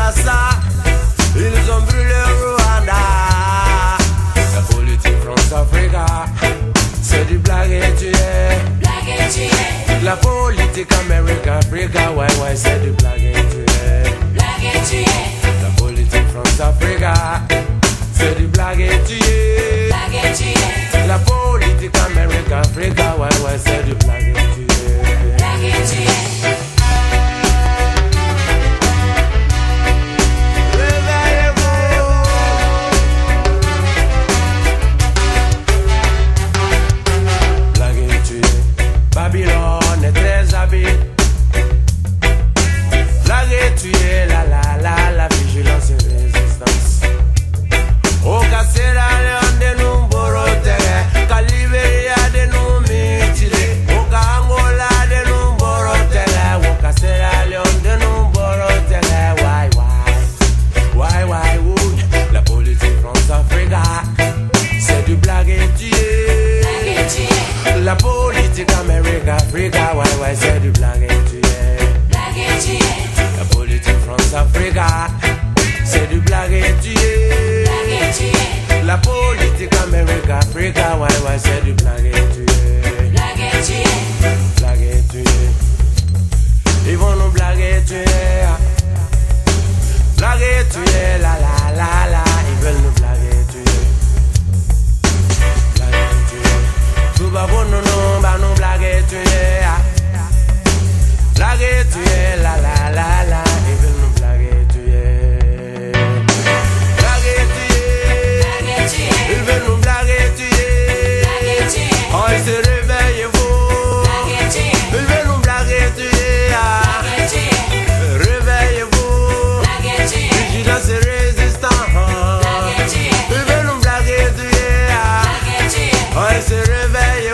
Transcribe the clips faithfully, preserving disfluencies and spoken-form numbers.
Kinshasa, ils ont brûlé Rwanda. La politique France-Africa, c'est du blague et tuer. La politique Amérique-Africa, ouais ouais, c'est du blague et tuer. La politique France-Africa, c'est du blague et tuer. La politique Amérique-Africa, ouais ouais, c'est du blague et tuer. Babylone est très habile. Blague et tuer, la la la, la vigilance et résistance. Au Cassera, de nous borotere. Caliberia de nous mutiler. Au Angola de nous borotere. Au Cassera, de nous borotere. Why, why, why, why, would la politique France-Africa, c'est du blague et tuer. La politique Amérique-Africa, ouais, ouais, c'est du blague et tuer. La politique France-Africa, c'est du blague et tuer. La politique Amérique-Africa, ouais, ouais, c'est du blague et tuer. Blague et tuer. Ils vont nous blaguer et tuer. Blague et tuer, la la la la. Ils veulent nous blaguer et tuer. Blague et tuer. Tout va bon, non, non, bah non, blague et tuer. Blague et tuer, la la la la. Ils veulent nous blaguer et tuer. Blague et tuer. Ils veulent nous blaguer et tuer. Oh, ils se réveillent, vous. Ils veulent nous blaguer et tuer. Réveillez-vous. Vigilance et résistance. Ils veulent nous blaguer et tuer. Oh, ils se réveillent.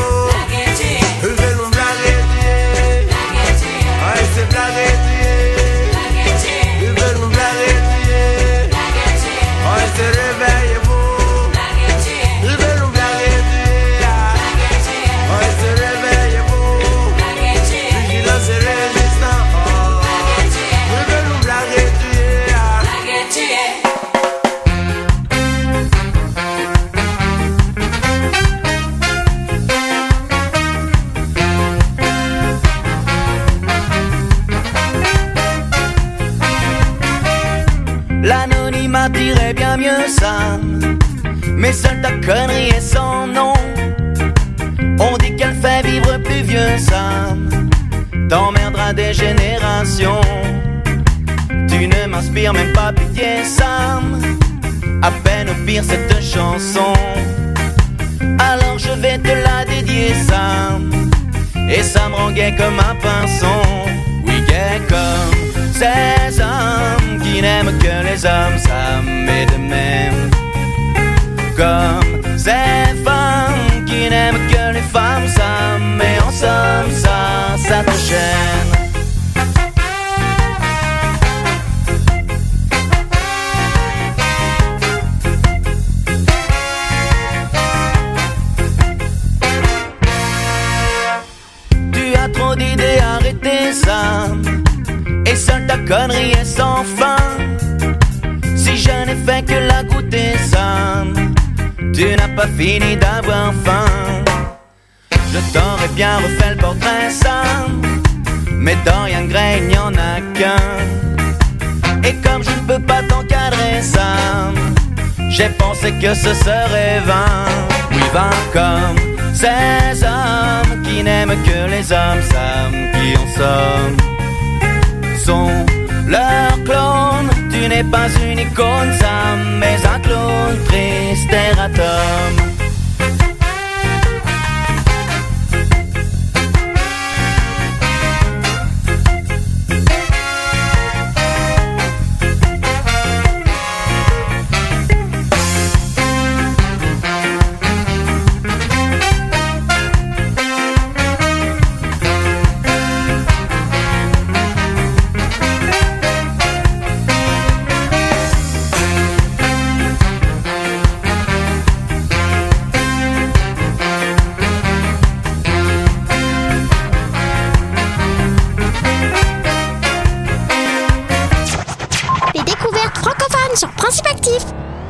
L'anonymat dirait bien mieux ça, mais seule ta connerie est sans nom. On dit qu'elle fait vivre plus vieux, ça t'emmerdera des générations. Tu ne m'inspires même pas pitié, Sam. À peine au pire cette chanson. Alors je vais te la dédier, Sam. Et ça me rend gai comme un pinson. Oui, gai comme ces hommes qui n'aiment que les hommes, Sam, et de même. Comme ces femmes qui n'aiment que les femmes, Sam, et en somme, ça, ça t'enchaîne. Trop d'idées, arrêtez ça. Et seule ta connerie est sans fin. Si je n'ai fait que la goûter, ça, tu n'as pas fini d'avoir faim. Je t'aurais bien refait le portrait, ça, mais Dorian Gray, il n'y en a qu'un. Et comme je ne peux pas t'encadrer, ça, j'ai pensé que ce serait vain. Oui, vain comme ces hommes qui n'aiment que les hommes, Sam, qui en somme sont leurs clones. Tu n'es pas une icône, Sam, mais un clone triste erratum. semaine sur Principe Actif.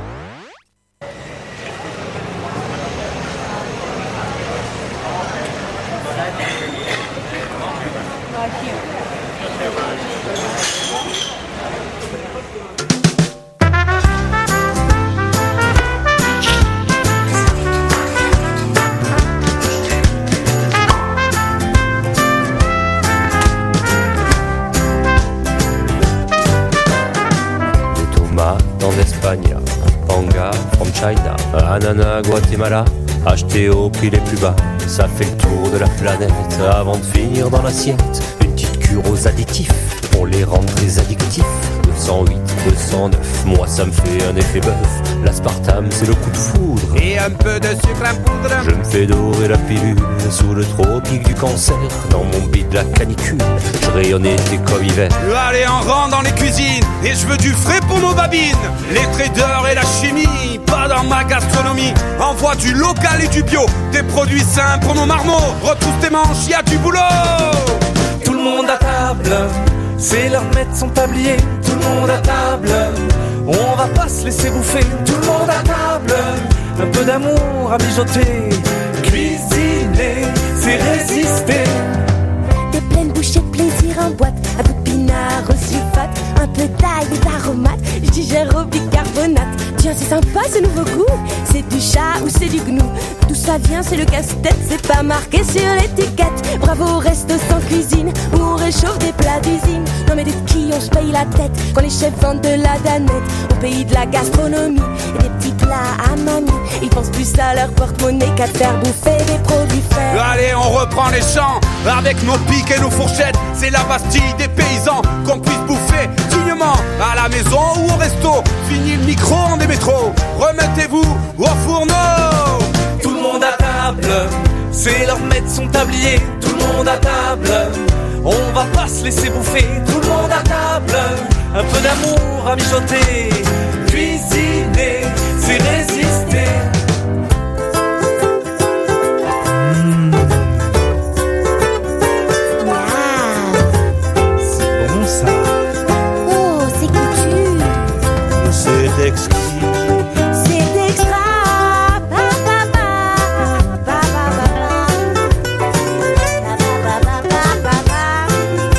En Espagne, panga from China, ananas Guatemala, acheté au prix les plus bas. Ça fait le tour de la planète avant de finir dans l'assiette. Une petite cure aux additifs pour les rendre très addictifs. deux cent huit, deux cent neuf, moi ça me fait un effet bœuf. L'aspartame c'est le coup de foudre et un peu de sucre à poudre. Je me fais dorer la pilule sous le tropique du cancer. Dans mon bide la canicule, je rayonne été comme hiver. Allez, on rentre dans les cuisines et je veux du frais pour nos babines. Les traders et la chimie, pas dans ma gastronomie. Envoie du local et du bio, des produits sains pour nos marmots. Retrousse tes manches, y a du boulot. Tout le monde à table, c'est l'heure de mettre son tablier. Tout le monde à table, on va pas se laisser bouffer. Tout le monde à table, un peu d'amour à mijoter. Cuisiner, c'est résister. Des pleines bouchées de plaisir en boîte, un peu de pinard au sulfate, un peu d'ail et d'aromates, je digère au bicarbonate. Tiens, c'est sympa ce nouveau goût, c'est du chat ou c'est du gnou. D'où ça vient, c'est le casse-tête, c'est pas marqué sur l'étiquette. Bravo au resto sans cuisine, où on réchauffe des plats d'usine. Non mais de qui on se paye la tête, quand les chefs vendent de la danette. Au pays de la gastronomie, et des petits plats à mamie. Ils pensent plus à leur porte-monnaie qu'à te faire bouffer des produits faits. Allez, on reprend les champs, avec nos pics et nos fourchettes. C'est la Bastille des paysans, qu'on puisse bouffer dignement à la maison ou au resto. Fini le micro-ondes des métros, remettez-vous au fourneau. Tout le monde à table, c'est l'heure de mettre son tablier. Tout le monde à table, on va pas se laisser bouffer. Tout le monde à table, un peu d'amour à mijoter. Cuisiner, c'est résister. Mmh. C'est bon ça. Oh, c'est couture. C'est exquis. C'est extra. Ba, ba, ba. Ba, ba, ba, ba. Ba, ba, ba, ba, ba, ba.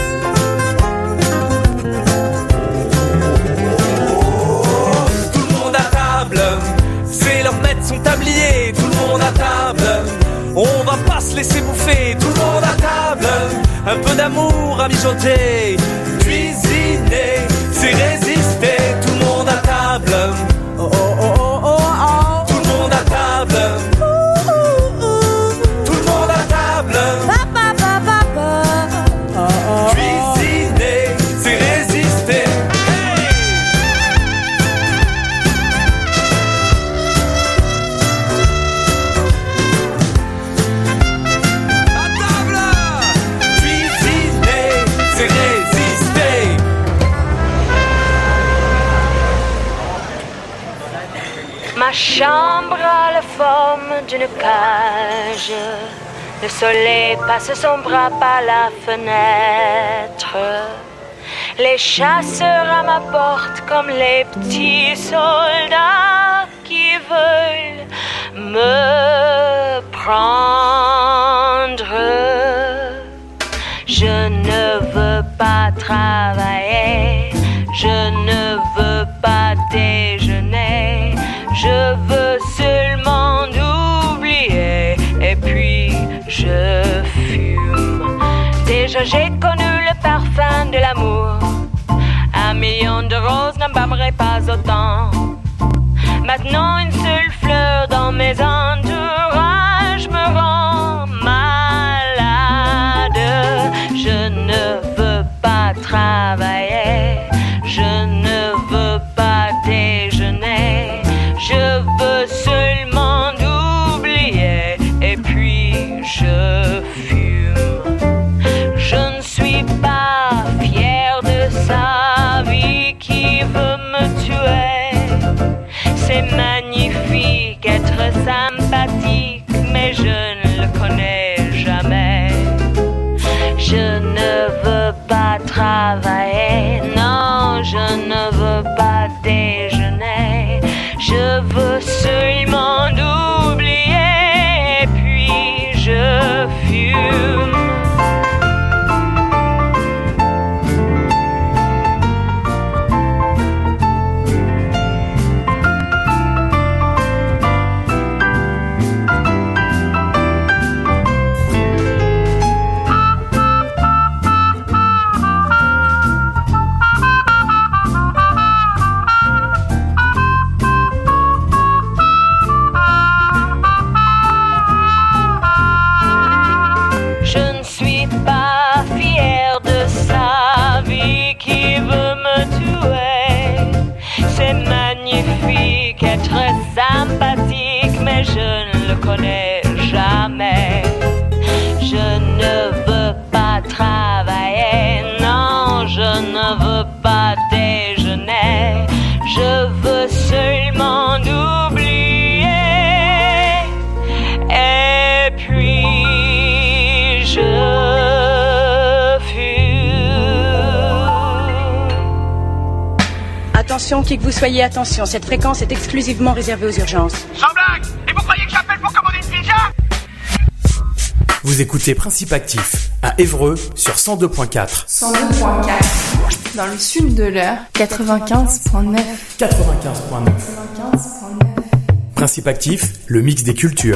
Tout le monde à table, c'est leur mettre son tablier. Tout le monde à table, on va pas se laisser bouffer. Tout le monde à table, un peu d'amour à mijoter. Cuisiner, c'est résister. Tout le monde à table, oh oh oh oh oh oh. Tout le monde à table, tout le monde à table. Ba, ba, ba, ba, ba. Cuisiner, c'est résister. À table. Cuisiner, c'est résister. Ma chambre a la forme d'une cage. Le soleil passe son bras par la fenêtre. Les chasseurs à ma porte comme les petits soldats qui veulent me prendre. Je ne veux pas travailler, je ne veux pas déjeuner, je veux seulement oublier et puis je fume. Déjà j'ai connu le parfum de l'amour, un million de roses n'embaumerait pas autant. Maintenant une seule fleur dans mes entourages me rend malade. Je ne veux pas travailler, je ne veux pas déjeuner, je veux seulement oublier et puis je fume. Je ne suis pas fière de sa vie qui veut me tuer. C'est magnifique être sympa attention, qui que vous soyez, attention. Cette fréquence est exclusivement réservée aux urgences. Sans blague! Et vous croyez que j'appelle pour commander une pizza? Vous écoutez Principe Actif à Évreux sur cent deux point quatre. cent deux point quatre. Dans le sud de l'heure, quatre-vingt-quinze point neuf. quatre-vingt-quinze point neuf. quatre-vingt-quinze point neuf. Principe Actif, le mix des cultures.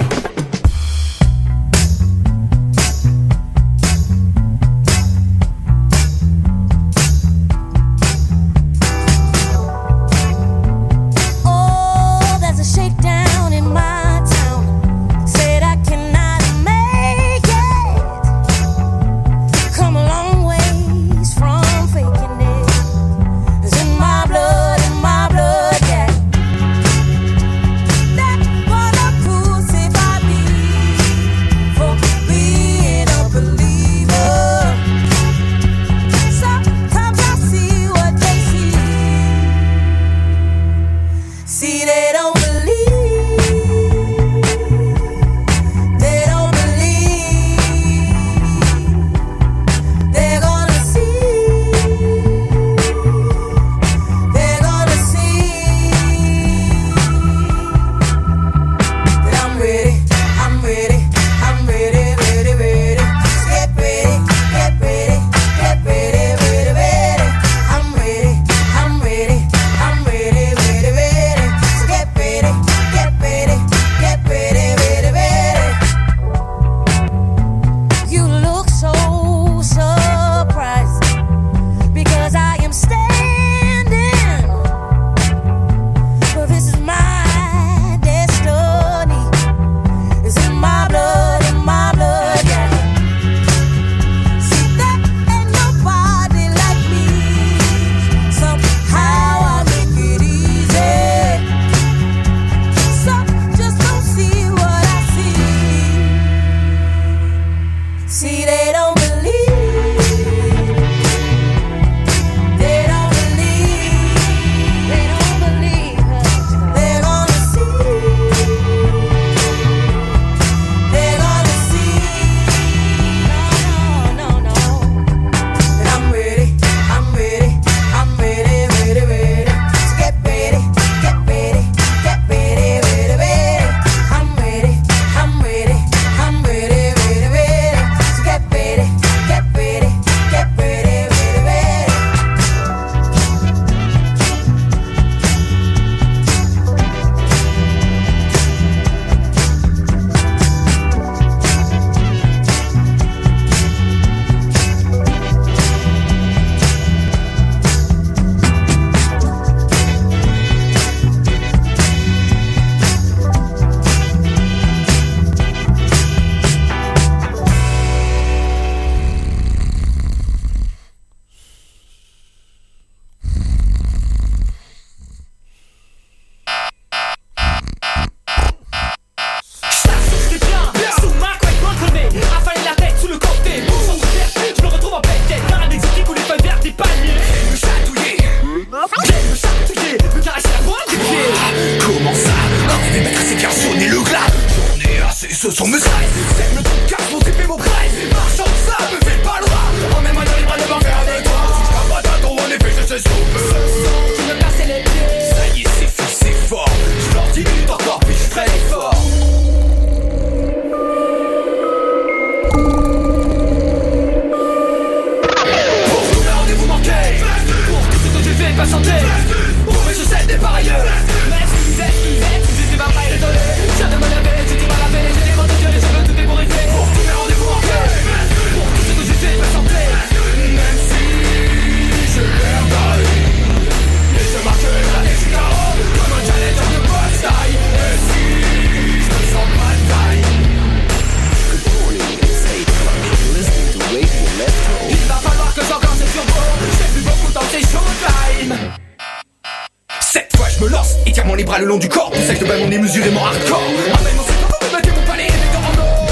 Le long du corps, pour ça que le ballon est mesurément hardcore. Emmène mon secteur pour me battre mon palais, les dents en or.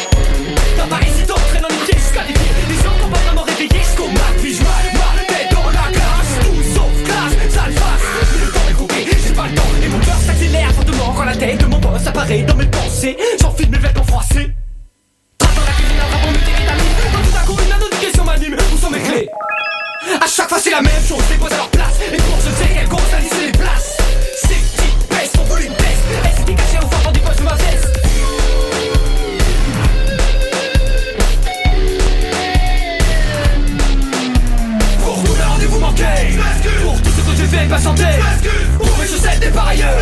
T'as pas hésitant, traîne en pieds jusqu'à des pieds. Les gens qui ont pas vraiment réveillé, jusqu'au mat, puis je mal, mal, tête dans la glace. Tout sauf classe, ça le fasse. Le temps est coupé, j'ai pas le temps. Et mon cœur s'accélère fortement quand la tête de mon boss apparaît dans mes pensées. J'enfile mes vêtements froissés. Trace dans la cuisine, un rapport multivitamine. Quand tout à coup, une notification m'anime. Où sont mes clés? À chaque fois, c'est la même chose, les pose à leur place. Et pour je sais qu'elles comptent. ailleurs.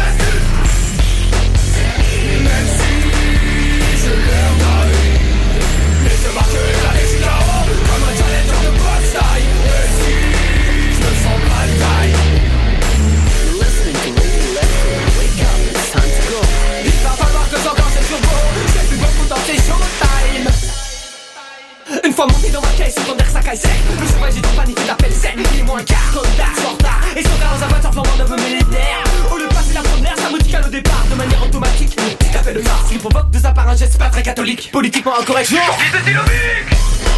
Même si je leur trahis, mais je marque la réussite là-haut comme un challenger de boxe taille. Et si je me sens mal taille, listening to Radio Electro, wake up, it's time to go. Il va falloir que j'encore cette turbo, j'ai plus beaucoup dans tes showtime. Une fois monté dans ma caisse, autant dire que ça caille sec. Le cheval j'ai tout paniqué d'appel sec. Il est moins le quart, Kodak, Sporta. Et son gars dans sa voiture flambant de me militaire. Au lieu de passer la première, ça me dit qu'à le départ, de manière automatique. T'appelles le phare, ce qui provoque de sa part un geste pas très catholique. Politiquement incorrect, non. C'est Silovic.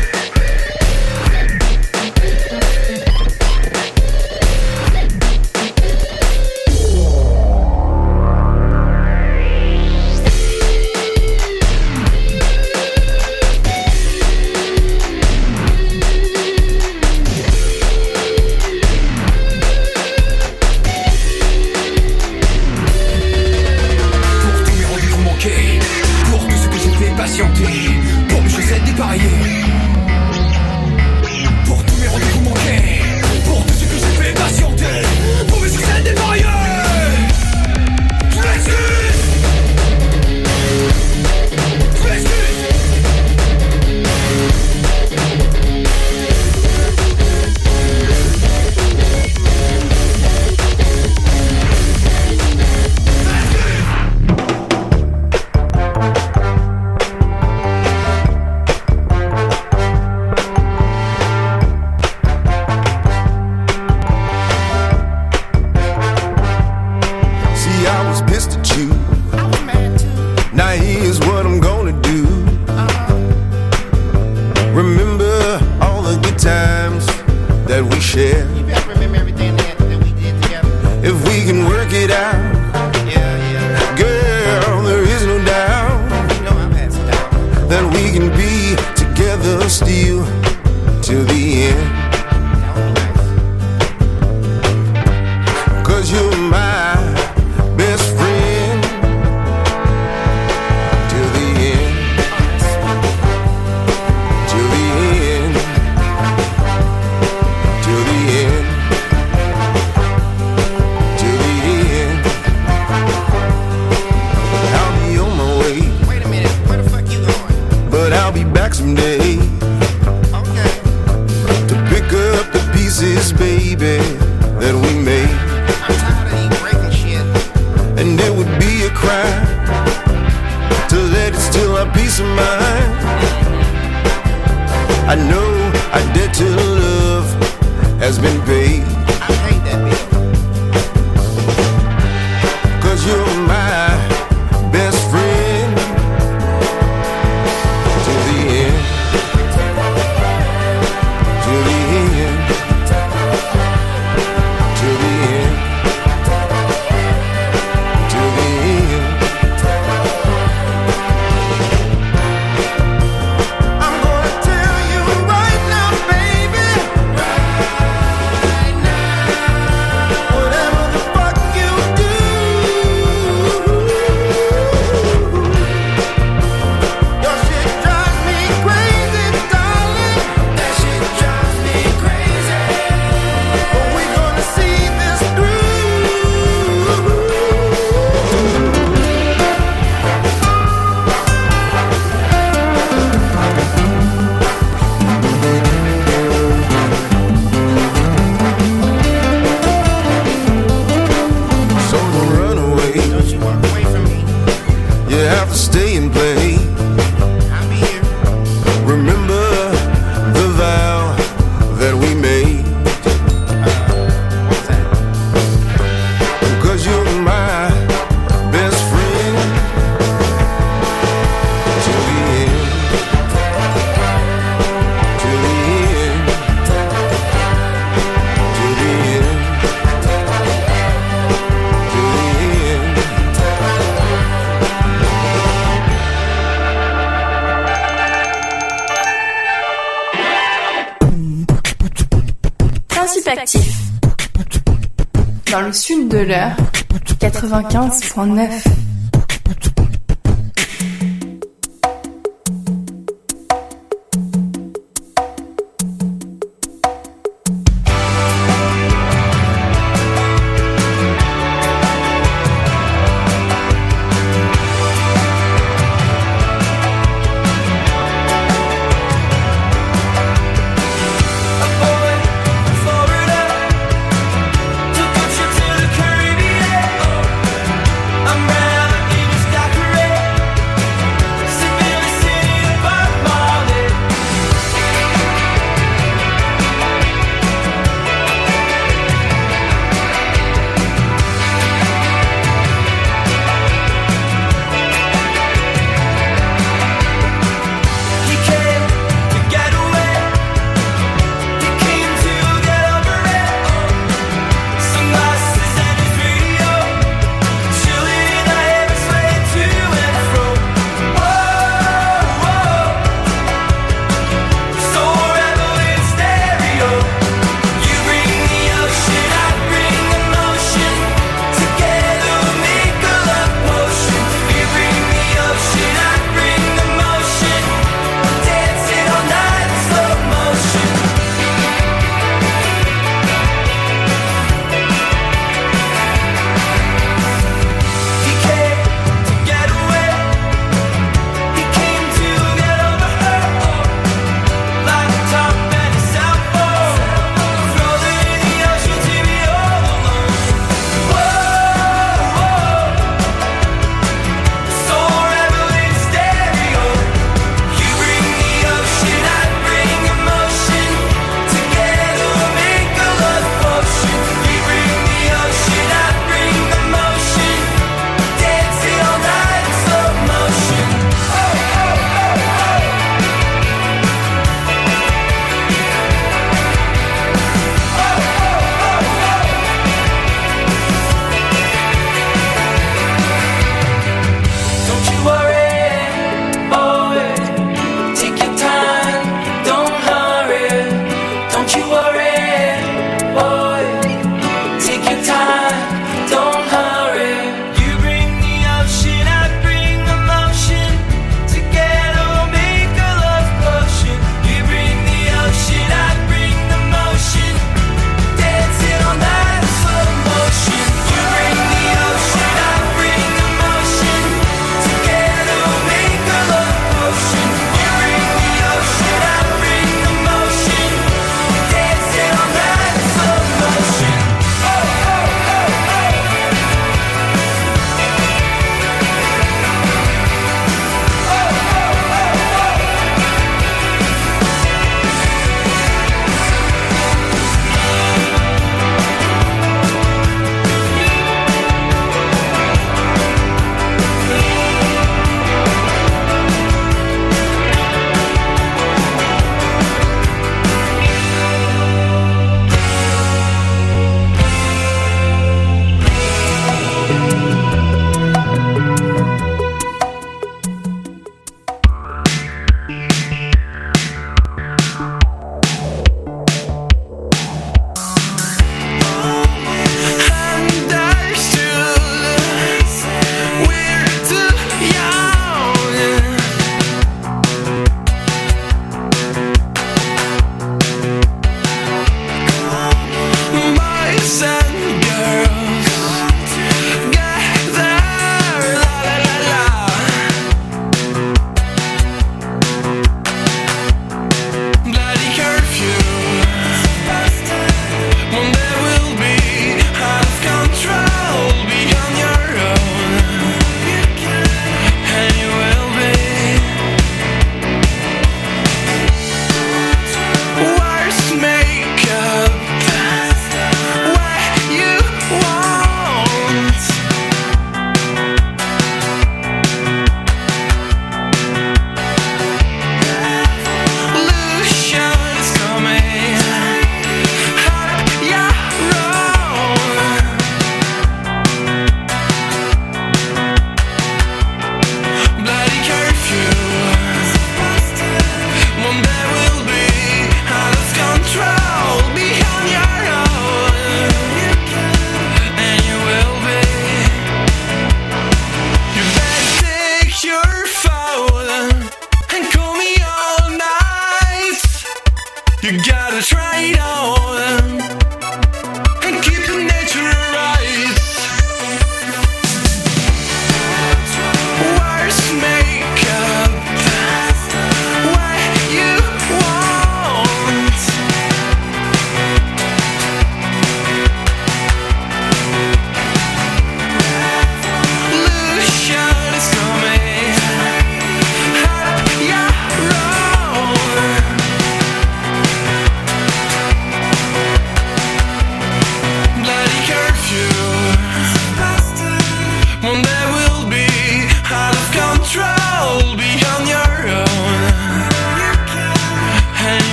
Pour mes chaussettes dépareillées, pour tous mes rendez-vous manqués, pour tout ce que j'ai fait patienter, pour mes chaussettes dépareillées. Je m'excuse, je m'excuse. Now here's what I'm gonna do. Remember all the good times that we shared. You better remember everything that, that we did together. If we can work it out, yeah, yeah. Girl, there is no doubt, you know I'm passing down, that we can be together still till the end. Cause you're my best friend till the end, till the end, till the end, till the end. I'll be on my way. Wait a minute, where the fuck you going? But I'll be back someday. Okay. To pick up the pieces, baby, that we made. And it would be a crime to let it steal our peace of mind. I know our debt to love has been paid. I hate that bill. Cause you're my best friend till the end, till the end, till the end. Actif. Dans le sud de l'heure, quatre-vingt-quinze virgule neuf.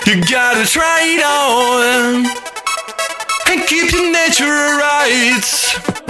You gotta try it on and keep your nature right.